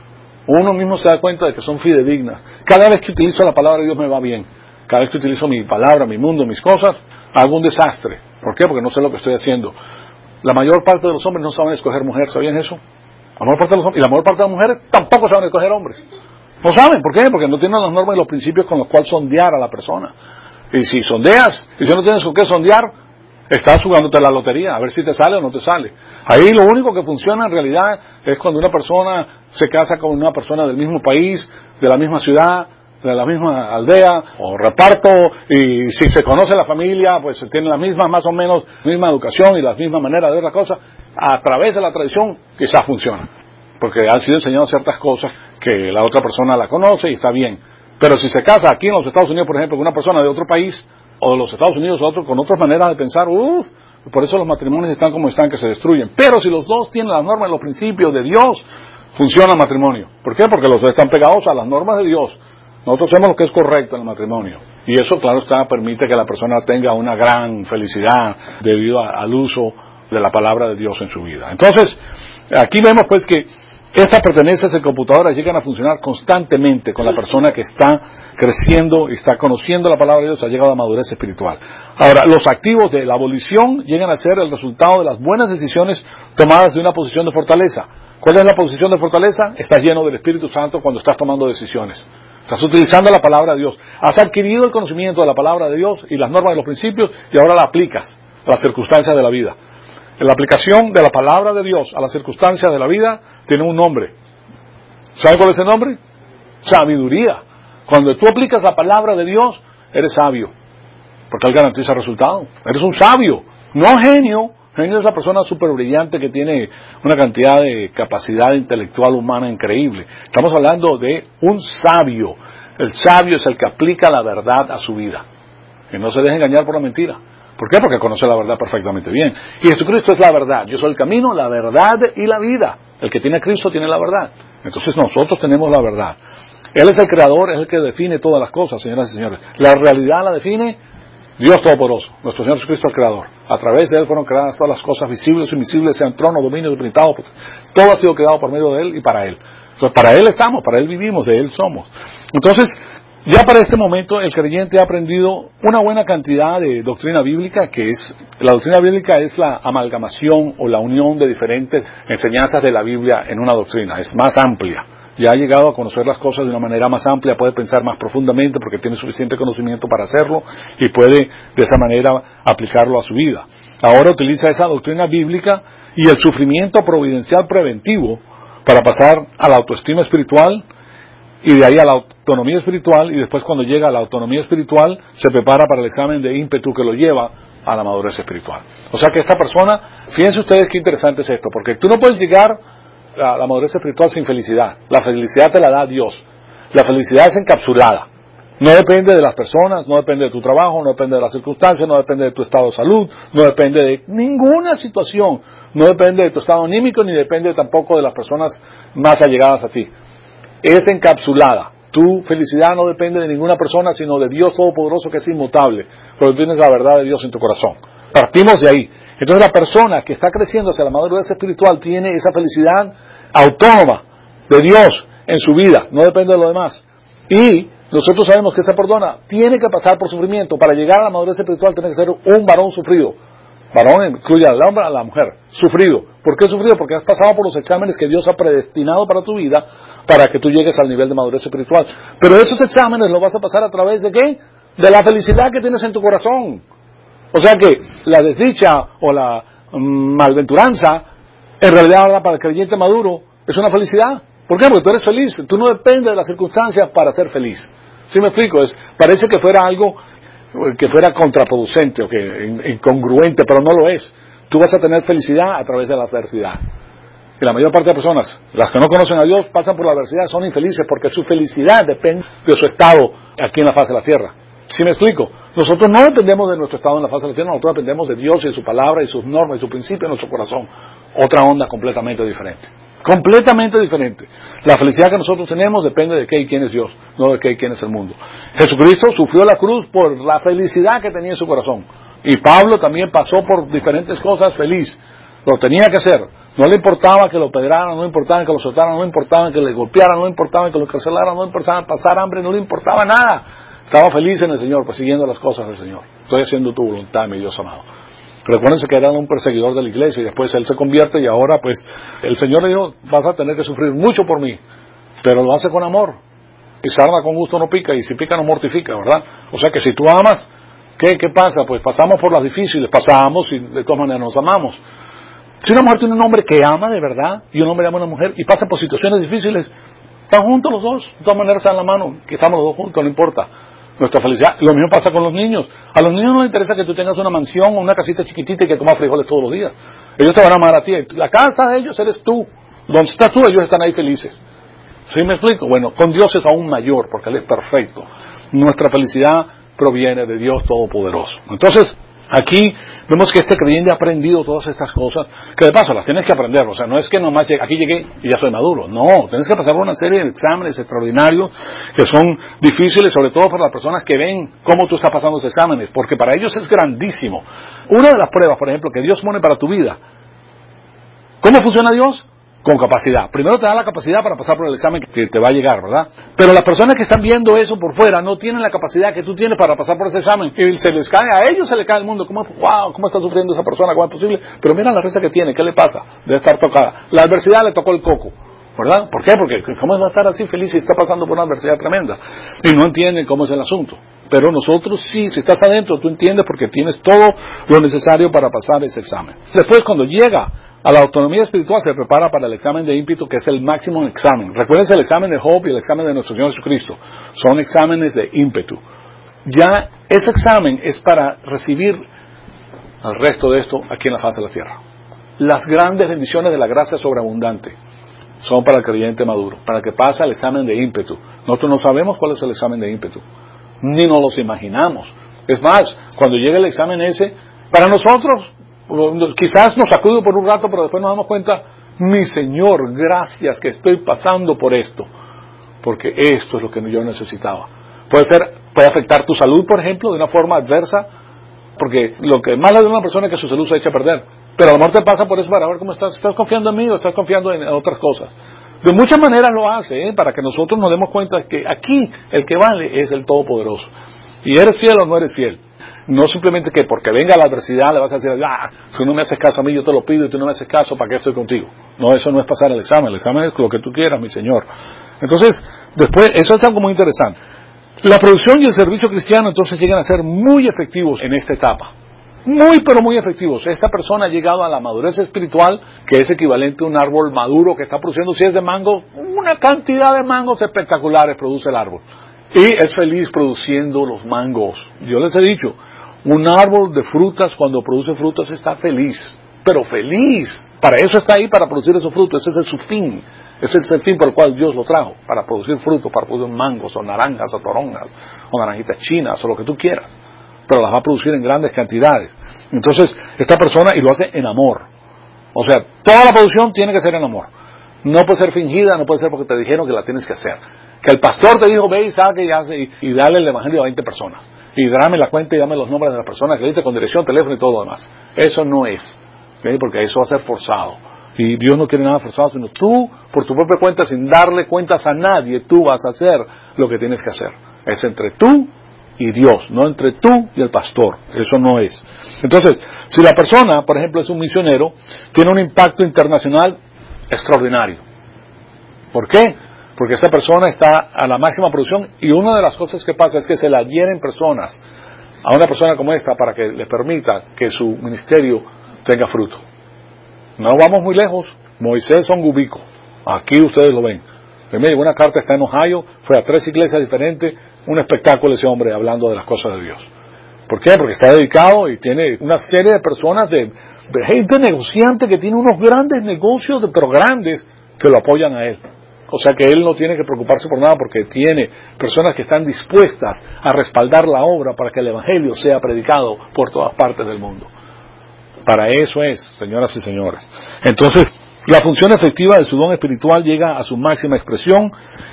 Uno mismo se da cuenta de que son fidedignas. Cada vez que utilizo la palabra de Dios me va bien. Cada vez que utilizo mi palabra, mi mundo, mis cosas, hago un desastre. ¿Por qué? Porque no sé lo que estoy haciendo. La mayor parte de los hombres no saben escoger mujer, ¿sabían eso? La mayor parte de los hombres, y la mayor parte de las mujeres tampoco saben escoger hombres. No saben, ¿por qué? Porque no tienen las normas y los principios con los cuales sondear a la persona. Y si sondeas, y si no tienes con qué sondear, estás jugándote la lotería, a ver si te sale o no te sale. Ahí lo único que funciona en realidad es cuando una persona se casa con una persona del mismo país, de la misma ciudad, de la misma aldea o reparto, y si se conoce la familia, pues se tiene la misma, más o menos, misma educación y la misma manera de ver la cosa. A través de la tradición quizás funciona, porque han sido enseñadas ciertas cosas que la otra persona la conoce y está bien. Pero si se casa aquí en los Estados Unidos, por ejemplo, con una persona de otro país, o de los Estados Unidos otro, con otras maneras de pensar, por eso los matrimonios están como están, que se destruyen. Pero si los dos tienen las normas y los principios de Dios, funciona el matrimonio. ¿Por qué? Porque los dos están pegados a las normas de Dios. Nosotros hacemos lo que es correcto en el matrimonio. Y eso, claro está, permite que la persona tenga una gran felicidad debido al uso de la palabra de Dios en su vida. Entonces, aquí vemos pues que estas pertenencias en computadoras llegan a funcionar constantemente con la persona que está creciendo y está conociendo la palabra de Dios, ha llegado a madurez espiritual. Ahora, los activos de la abolición llegan a ser el resultado de las buenas decisiones tomadas de una posición de fortaleza. ¿Cuál es la posición de fortaleza? Estás lleno del Espíritu Santo cuando estás tomando decisiones. Estás utilizando la palabra de Dios. Has adquirido el conocimiento de la palabra de Dios y las normas y los principios y ahora la aplicas a las circunstancias de la vida. La aplicación de la palabra de Dios a las circunstancias de la vida tiene un nombre. ¿Sabe cuál es el nombre? Sabiduría. Cuando tú aplicas la palabra de Dios, eres sabio, porque Él garantiza resultado. Eres un sabio, no genio. Genio es la persona súper brillante que tiene una cantidad de capacidad intelectual humana increíble. Estamos hablando de un sabio. El sabio es el que aplica la verdad a su vida, que no se deje engañar por la mentira. ¿Por qué? Porque conoce la verdad perfectamente bien. Y Jesucristo es la verdad. Yo soy el camino, la verdad y la vida. El que tiene a Cristo tiene la verdad. Entonces nosotros tenemos la verdad. Él es el creador, es el que define todas las cosas, señoras y señores. La realidad la define Dios Todopoderoso, nuestro Señor Jesucristo el Creador. A través de Él fueron creadas todas las cosas visibles e invisibles, sean tronos, dominios, principados. Todo ha sido creado por medio de Él y para Él. Entonces, para Él estamos, para Él vivimos, de Él somos. Entonces, ya para este momento, el creyente ha aprendido una buena cantidad de doctrina bíblica, la doctrina bíblica es la amalgamación o la unión de diferentes enseñanzas de la Biblia en una doctrina, es más amplia. Ya ha llegado a conocer las cosas de una manera más amplia, puede pensar más profundamente porque tiene suficiente conocimiento para hacerlo y puede de esa manera aplicarlo a su vida. Ahora utiliza esa doctrina bíblica y el sufrimiento providencial preventivo para pasar a la autoestima espiritual y de ahí a la autonomía espiritual, y después cuando llega a la autonomía espiritual se prepara para el examen de ímpetu que lo lleva a la madurez espiritual. O sea que esta persona, fíjense ustedes qué interesante es esto, porque tú no puedes llegar a la madurez espiritual sin felicidad. La felicidad te la da Dios. La felicidad es encapsulada. No depende de las personas, no depende de tu trabajo, no depende de las circunstancias, no depende de tu estado de salud, no depende de ninguna situación, no depende de tu estado anímico, ni depende tampoco de las personas más allegadas a ti. Es encapsulada. Tu felicidad no depende de ninguna persona, sino de Dios Todopoderoso, que es inmutable, porque tienes la verdad de Dios en tu corazón. Partimos de ahí. Entonces la persona que está creciendo hacia la madurez espiritual tiene esa felicidad autónoma de Dios en su vida, no depende de lo demás. Y nosotros sabemos que esa persona tiene que pasar por sufrimiento. Para llegar a la madurez espiritual tiene que ser un varón sufrido. Varón incluye al hombre, a la mujer. Sufrido. ¿Por qué sufrido? Porque has pasado por los exámenes que Dios ha predestinado para tu vida, para que tú llegues al nivel de madurez espiritual. Pero esos exámenes los vas a pasar a través de ¿qué? De la felicidad que tienes en tu corazón. O sea que la desdicha o la malventuranza, en realidad ahora para el creyente maduro, es una felicidad. ¿Por qué? Porque tú eres feliz. Tú no dependes de las circunstancias para ser feliz. ¿Sí me explico? Parece que fuera algo que fuera contraproducente o que incongruente, pero no lo es. Tú vas a tener felicidad a través de la adversidad. Y la mayor parte de personas, las que no conocen a Dios, pasan por la adversidad, son infelices porque su felicidad depende de su estado aquí en la faz de la tierra. ¿Sí me explico? Nosotros no dependemos de nuestro estado en la faz de la tierra, nosotros dependemos de Dios y de su palabra y sus normas y su principio en nuestro corazón. Otra onda completamente diferente. Completamente diferente. La felicidad que nosotros tenemos depende de qué y quién es Dios, no de qué y quién es el mundo. Jesucristo sufrió la cruz por la felicidad que tenía en su corazón. Y Pablo también pasó por diferentes cosas feliz. Lo tenía que hacer. No le importaba que lo pedraran, no le importaba que lo soltaran, no le importaba que le golpearan, no le importaba que lo encarcelaran, no le importaba pasar hambre, no le importaba nada. Estaba feliz en el Señor, persiguiendo las cosas del Señor. Estoy haciendo tu voluntad, mi Dios amado. Recuérdense que era un perseguidor de la iglesia y después él se convierte y ahora pues el Señor le dijo, vas a tener que sufrir mucho por mí, pero lo hace con amor. Y sarna con gusto no pica y si pica no mortifica, ¿verdad? O sea que si tú amas, ¿qué pasa? Pues pasamos por las difíciles, pasamos y de todas maneras nos amamos. Si una mujer tiene un hombre que ama de verdad y un hombre ama a una mujer y pasa por situaciones difíciles, están juntos los dos, de todas maneras están en la mano, que estamos los dos juntos, no importa. Nuestra felicidad, lo mismo pasa con los niños. A los niños no les interesa que tú tengas una mansión o una casita chiquitita y que comas frijoles todos los días. Ellos te van a amar a ti. La casa de ellos eres tú. Donde estás tú, ellos están ahí felices. ¿Sí me explico? Bueno, con Dios es aún mayor porque Él es perfecto. Nuestra felicidad proviene de Dios Todopoderoso. Entonces, aquí vemos que este creyente ha aprendido todas estas cosas, que de paso las tienes que aprender, o sea, no es que nomás aquí llegué y ya soy maduro, no, tienes que pasar por una serie de exámenes extraordinarios que son difíciles, sobre todo para las personas que ven cómo tú estás pasando esos exámenes, porque para ellos es grandísimo. Una de las pruebas, por ejemplo, que Dios pone para tu vida, ¿cómo funciona Dios? Con capacidad. Primero te da la capacidad para pasar por el examen que te va a llegar, ¿verdad? Pero las personas que están viendo eso por fuera no tienen la capacidad que tú tienes para pasar por ese examen. Y se les cae, a ellos se les cae el mundo. Wow, ¿cómo está sufriendo esa persona? ¿Cómo es posible? Pero mira la risa que tiene, ¿qué le pasa? Debe estar tocada. La adversidad le tocó el coco, ¿verdad? ¿Por qué? Porque ¿cómo va a estar así feliz si está pasando por una adversidad tremenda? Y no entienden cómo es el asunto. Pero nosotros sí, si estás adentro, tú entiendes porque tienes todo lo necesario para pasar ese examen. Después, cuando llega a la autonomía espiritual, se prepara para el examen de ímpetu, que es el máximo examen. Recuérdense el examen de Job y el examen de nuestro Señor Jesucristo. Son exámenes de ímpetu. Ya ese examen es para recibir el resto de esto aquí en la faz de la tierra. Las grandes bendiciones de la gracia sobreabundante son para el creyente maduro, para que pase el examen de ímpetu. Nosotros no sabemos cuál es el examen de ímpetu, ni nos los imaginamos. Es más, cuando llegue el examen ese, para nosotros quizás nos sacude por un rato, pero después nos damos cuenta, mi Señor, gracias que estoy pasando por esto, porque esto es lo que yo necesitaba. Puede afectar tu salud, por ejemplo, de una forma adversa, porque lo que más le da a una persona es que su salud se echa a perder. Pero a lo mejor te pasa por eso para ver cómo estás. ¿Estás confiando en mí o estás confiando en otras cosas? De muchas maneras lo hace, para que nosotros nos demos cuenta que aquí el que vale es el Todopoderoso. Y eres fiel o no eres fiel. No simplemente que porque venga la adversidad le vas a decir, si no me haces caso a mí yo te lo pido y tú no me haces caso, ¿para qué estoy contigo? No, eso no es pasar el examen es lo que tú quieras, mi Señor. Entonces, después, eso es algo muy interesante. La producción y el servicio cristiano entonces llegan a ser muy efectivos en esta etapa. Muy, pero muy efectivos. Esta persona ha llegado a la madurez espiritual, que es equivalente a un árbol maduro que está produciendo, si es de mango, una cantidad de mangos espectaculares produce el árbol. Y es feliz produciendo los mangos. Yo les he dicho, un árbol de frutas, cuando produce frutas, está feliz, pero feliz. Para eso está ahí, para producir esos frutos. Ese es su fin. Ese es el fin por el cual Dios lo trajo, para producir frutos, para producir mangos, o naranjas, o toronjas, o naranjitas chinas, o lo que tú quieras. Pero las va a producir en grandes cantidades. Entonces, esta persona, y lo hace en amor. O sea, toda la producción tiene que ser en amor. No puede ser fingida, no puede ser porque te dijeron que la tienes que hacer. Que el pastor te dijo, ve y saque y hace, y dale el evangelio a 20 personas. Y dame la cuenta y dame los nombres de las personas que diste con dirección, teléfono y todo lo demás. Eso no es. ¿Okay? Porque eso va a ser forzado. Y Dios no quiere nada forzado, sino tú, por tu propia cuenta, sin darle cuentas a nadie, tú vas a hacer lo que tienes que hacer. Es entre tú y Dios, no entre tú y el pastor. Eso no es. Entonces, si la persona, por ejemplo, es un misionero, tiene un impacto internacional extraordinario. ¿Por qué? Porque esta persona está a la máxima producción y una de las cosas que pasa es que se le adhieren personas a una persona como esta para que le permita que su ministerio tenga fruto. No vamos muy lejos. Moisés Ongubico, aquí ustedes lo ven. Me llegó una carta, está en Ohio, fue a 3 iglesias diferentes, un espectáculo ese hombre hablando de las cosas de Dios. ¿Por qué? Porque está dedicado y tiene una serie de personas, de gente negociante que tiene unos grandes negocios, pero grandes, que lo apoyan a él. O sea que él no tiene que preocuparse por nada porque tiene personas que están dispuestas a respaldar la obra para que el Evangelio sea predicado por todas partes del mundo. Para eso es, señoras y señores. Entonces, la función efectiva de su don espiritual llega a su máxima expresión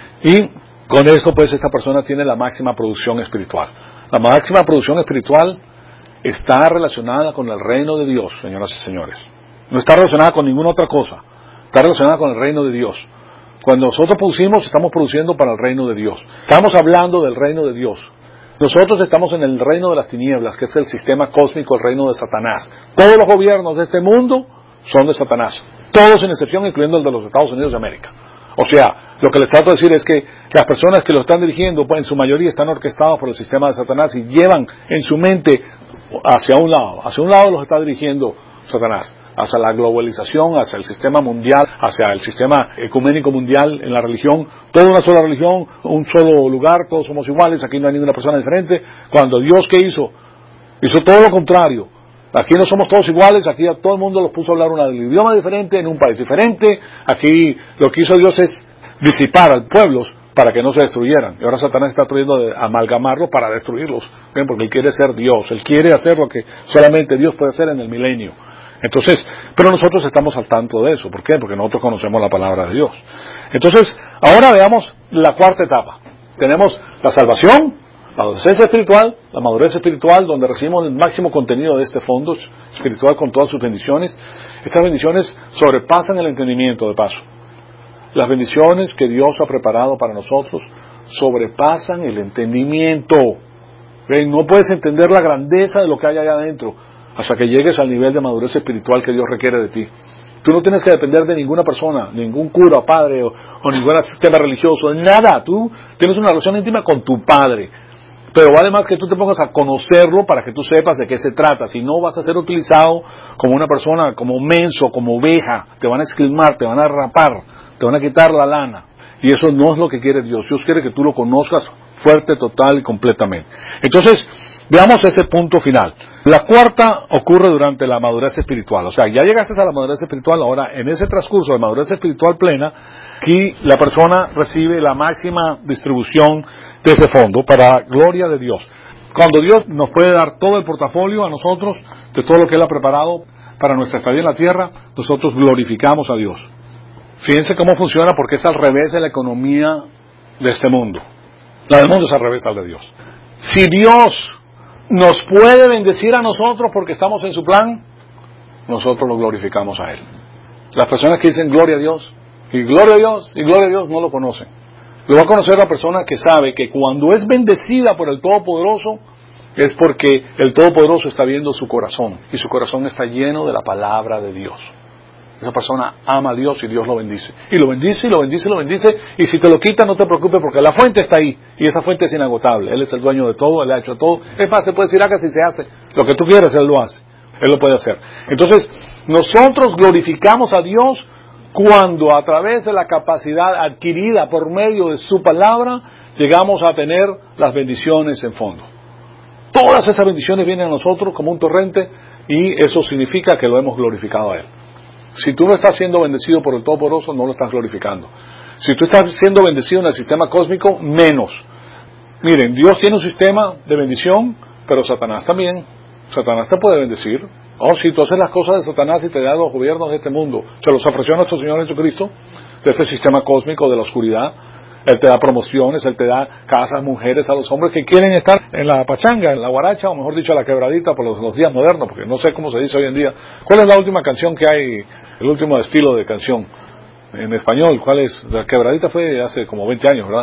y con esto pues esta persona tiene la máxima producción espiritual. La máxima producción espiritual está relacionada con el reino de Dios, señoras y señores. No está relacionada con ninguna otra cosa. Está relacionada con el reino de Dios. Cuando nosotros producimos, estamos produciendo para el reino de Dios. Estamos hablando del reino de Dios. Nosotros estamos en el reino de las tinieblas, que es el sistema cósmico, el reino de Satanás. Todos los gobiernos de este mundo son de Satanás. Todos sin excepción, incluyendo el de los Estados Unidos de América. O sea, lo que les trato de decir es que las personas que lo están dirigiendo, pues en su mayoría están orquestados por el sistema de Satanás y llevan en su mente hacia un lado. Hacia un lado los está dirigiendo Satanás. Hacia la globalización, hacia el sistema mundial, hacia el sistema ecuménico mundial en la religión, toda una sola religión, un solo lugar, todos somos iguales, aquí no hay ninguna persona diferente. Cuando Dios, ¿qué hizo? Hizo todo lo contrario. Aquí no somos todos iguales, aquí a todo el mundo los puso a hablar un idioma diferente, en un país diferente. Aquí lo que hizo Dios es disipar al pueblo para que no se destruyeran. Y ahora Satanás está tratando de amalgamarlos para destruirlos. ¿Ven? Porque Él quiere ser Dios, Él quiere hacer lo que solamente Dios puede hacer en el milenio. Entonces, pero nosotros estamos al tanto de eso. ¿Por qué? Porque nosotros conocemos la palabra de Dios. Entonces, ahora veamos la cuarta etapa. Tenemos la salvación, la adolescencia espiritual, la madurez espiritual, donde recibimos el máximo contenido de este fondo espiritual con todas sus bendiciones. Estas bendiciones sobrepasan el entendimiento, de paso. Las bendiciones que Dios ha preparado para nosotros sobrepasan el entendimiento. ¿Ven? No puedes entender la grandeza de lo que hay allá adentro hasta que llegues al nivel de madurez espiritual que Dios requiere de ti. Tú no tienes que depender de ninguna persona, ningún cura, padre o ningún sistema religioso, nada. Tú tienes una relación íntima con tu Padre. Pero vale más que tú te pongas a conocerlo para que tú sepas de qué se trata. Si no, vas a ser utilizado como una persona, como menso, como oveja. Te van a esquilmar, te van a rapar, te van a quitar la lana. Y eso no es lo que quiere Dios. Dios quiere que tú lo conozcas fuerte, total y completamente. Entonces, veamos ese punto final. La cuarta ocurre durante la madurez espiritual. O sea, ya llegaste a la madurez espiritual, ahora en ese transcurso de madurez espiritual plena, aquí la persona recibe la máxima distribución de ese fondo para gloria de Dios. Cuando Dios nos puede dar todo el portafolio a nosotros, de todo lo que Él ha preparado para nuestra estadía en la tierra, nosotros glorificamos a Dios. Fíjense cómo funciona, porque es al revés de la economía de este mundo. La del mundo es al revés de Dios. Si Dios nos puede bendecir a nosotros porque estamos en su plan, nosotros lo glorificamos a Él. Las personas que dicen gloria a Dios, y gloria a Dios, y gloria a Dios, no lo conocen. Lo va a conocer la persona que sabe que cuando es bendecida por el Todopoderoso, es porque el Todopoderoso está viendo su corazón, y su corazón está lleno de la palabra de Dios. Esa persona ama a Dios y Dios lo bendice. Y lo bendice, y lo bendice, y lo bendice. Y si te lo quita, no te preocupes, porque la fuente está ahí. Y esa fuente es inagotable. Él es el dueño de todo, Él ha hecho todo. Es más, se puede decir, haga si se hace. Lo que tú quieras, Él lo hace. Él lo puede hacer. Entonces, nosotros glorificamos a Dios cuando a través de la capacidad adquirida por medio de su palabra, llegamos a tener las bendiciones en fondo. Todas esas bendiciones vienen a nosotros como un torrente, y eso significa que lo hemos glorificado a Él. Si tú no estás siendo bendecido por el Todopoderoso, no lo estás glorificando. Si tú estás siendo bendecido en el sistema cósmico, menos. Miren, Dios tiene un sistema de bendición, pero Satanás también. Satanás te puede bendecir. Oh, si tú haces las cosas de Satanás y te da los gobiernos de este mundo, se los ofreció a nuestro Señor Jesucristo, de este sistema cósmico de la oscuridad. Él te da promociones, Él te da casas, mujeres a los hombres que quieren estar en la pachanga, en la guaracha, o mejor dicho, la quebradita por los días modernos, porque no sé cómo se dice hoy en día. ¿Cuál es la última canción que hay, el último estilo de canción en español? ¿Cuál es? La quebradita fue hace como 20 años, ¿verdad?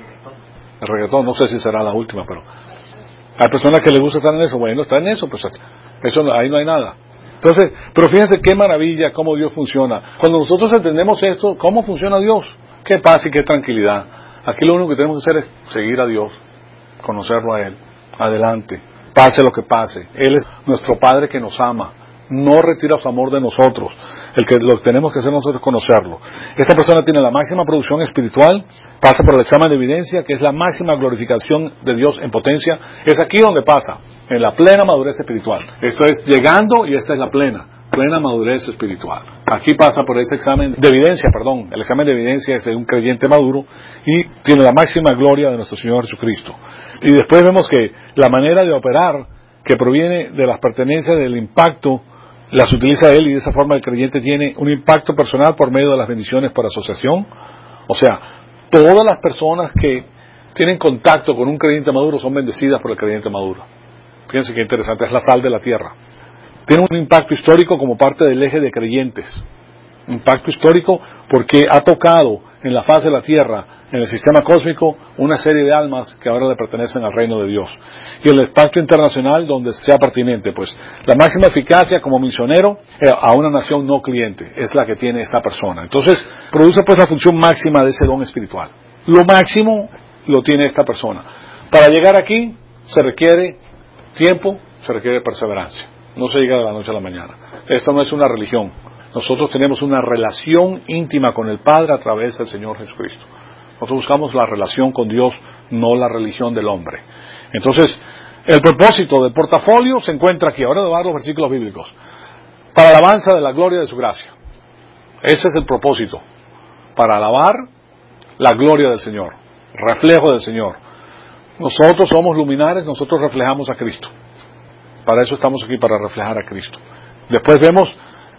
El reggaetón, no sé si será la última, pero hay personas que les gusta estar en eso. Bueno, está en eso, pues eso ahí no hay nada. Entonces, pero fíjense qué maravilla, cómo Dios funciona. Cuando nosotros entendemos esto, cómo funciona Dios, qué paz y qué tranquilidad. Aquí lo único que tenemos que hacer es seguir a Dios, conocerlo a Él, adelante, pase lo que pase. Él es nuestro Padre que nos ama, no retira su amor de nosotros. Lo que tenemos que hacer nosotros es conocerlo. Esta persona tiene la máxima producción espiritual, pasa por el examen de evidencia, que es la máxima glorificación de Dios en potencia. Es aquí donde pasa, en la plena madurez espiritual. Esto es llegando, y esta es la plena. plena madurez espiritual. Aquí pasa por ese examen de evidencia, el examen de evidencia es de un creyente maduro y tiene la máxima gloria de nuestro Señor Jesucristo. Y después vemos que la manera de operar que proviene de las pertenencias, del impacto, las utiliza Él, y de esa forma el creyente tiene un impacto personal por medio de las bendiciones por asociación. O sea, todas las personas que tienen contacto con un creyente maduro son bendecidas por el creyente maduro. Fíjense qué interesante, es la sal de la tierra. Tiene un impacto histórico como parte del eje de creyentes. Impacto histórico porque ha tocado en la faz de la tierra, en el sistema cósmico, una serie de almas que ahora le pertenecen al reino de Dios. Y el impacto internacional donde sea pertinente, pues la máxima eficacia como misionero a una nación no cliente es la que tiene esta persona. Entonces, produce pues la función máxima de ese don espiritual. Lo máximo lo tiene esta persona. Para llegar aquí se requiere tiempo, se requiere perseverancia. No se llega de la noche a la mañana. Esto no es una religión. Nosotros tenemos una relación íntima con el Padre a través del Señor Jesucristo. Nosotros buscamos la relación con Dios, no la religión del hombre. Entonces, el propósito del portafolio se encuentra aquí. Ahora le voy a dar los versículos bíblicos. Para alabanza de la gloria de su gracia. Ese es el propósito. Para alabar la gloria del Señor. Reflejo del Señor. Nosotros somos luminares, nosotros reflejamos a Cristo. Para eso estamos aquí, para reflejar a Cristo. Después vemos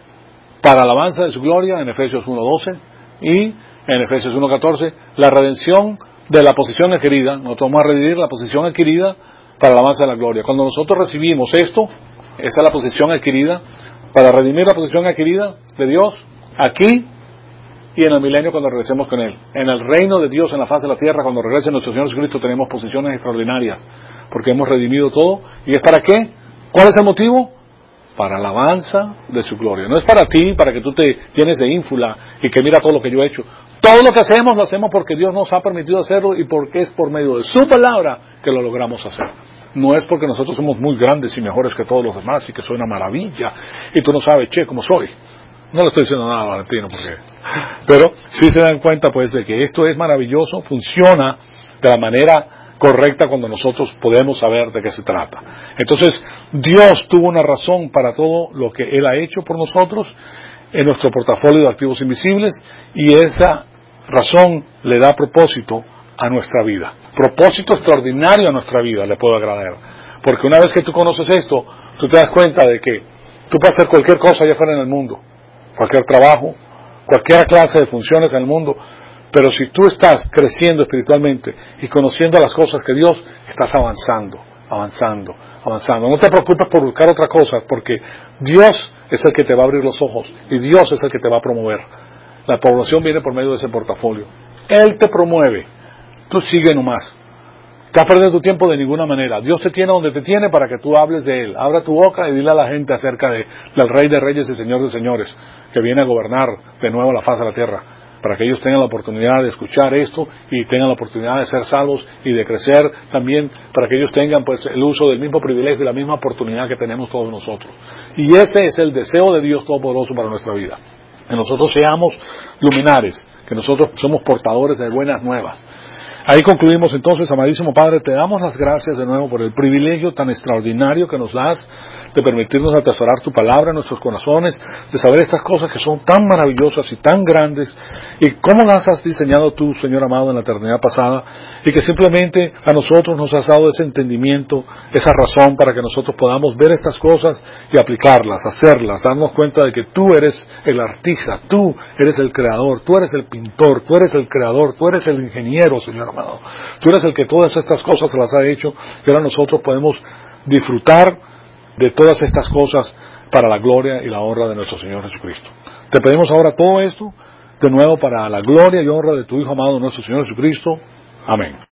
para alabanza de su gloria en Efesios 1:12 y en Efesios 1:14 la redención de la posición adquirida. Nosotros vamos a redimir la posición adquirida para alabanza de la gloria. Cuando nosotros recibimos esto, esa es la posición adquirida, para redimir la posición adquirida de Dios aquí y en el milenio cuando regresemos con Él. En el reino de Dios en la faz de la tierra, cuando regrese nuestro Señor Jesucristo, tenemos posiciones extraordinarias porque hemos redimido todo. ¿Y es para qué? ¿Cuál es el motivo? Para alabanza de su gloria. No es para ti, para que tú te llenes de ínfula y que mira todo lo que yo he hecho. Todo lo que hacemos lo hacemos porque Dios nos ha permitido hacerlo y porque es por medio de su palabra que lo logramos hacer. No es porque nosotros somos muy grandes y mejores que todos los demás y que soy una maravilla y tú no sabes, cómo soy. No le estoy diciendo nada a Valentino pero sí se dan cuenta pues de que esto es maravilloso, funciona de la manera correcta cuando nosotros podemos saber de qué se trata. Entonces, Dios tuvo una razón para todo lo que Él ha hecho por nosotros en nuestro portafolio de activos invisibles, y esa razón le da propósito a nuestra vida. Propósito extraordinario a nuestra vida le puedo agradar. Porque una vez que tú conoces esto, tú te das cuenta de que tú puedes hacer cualquier cosa allá afuera en el mundo, cualquier trabajo, cualquier clase de funciones en el mundo. Pero si tú estás creciendo espiritualmente y conociendo las cosas que Dios, estás avanzando. No te preocupes por buscar otra cosa, porque Dios es el que te va a abrir los ojos y Dios es el que te va a promover. La aprobación viene por medio de ese portafolio. Él te promueve. Tú sigue nomás. Estás perdiendo tu tiempo de ninguna manera. Dios te tiene donde te tiene para que tú hables de Él. Abra tu boca y dile a la gente acerca del Rey de Reyes y Señor de Señores, que viene a gobernar de nuevo la faz de la tierra, para que ellos tengan la oportunidad de escuchar esto y tengan la oportunidad de ser salvos y de crecer también, para que ellos tengan pues el uso del mismo privilegio y la misma oportunidad que tenemos todos nosotros. Y ese es el deseo de Dios Todopoderoso para nuestra vida, que nosotros seamos luminares, que nosotros somos portadores de buenas nuevas. Ahí concluimos entonces, amadísimo Padre, te damos las gracias de nuevo por el privilegio tan extraordinario que nos das de permitirnos atesorar tu palabra en nuestros corazones, de saber estas cosas que son tan maravillosas y tan grandes, y cómo las has diseñado tú, Señor amado, en la eternidad pasada, y que simplemente a nosotros nos has dado ese entendimiento, esa razón para que nosotros podamos ver estas cosas y aplicarlas, hacerlas, darnos cuenta de que tú eres el artista, tú eres el creador, tú eres el pintor, tú eres el creador, tú eres el ingeniero, Señor amado. Tú eres el que todas estas cosas las ha hecho, y ahora nosotros podemos disfrutar de todas estas cosas para la gloria y la honra de nuestro Señor Jesucristo. Te pedimos ahora todo esto de nuevo para la gloria y honra de tu Hijo amado, nuestro Señor Jesucristo. Amén.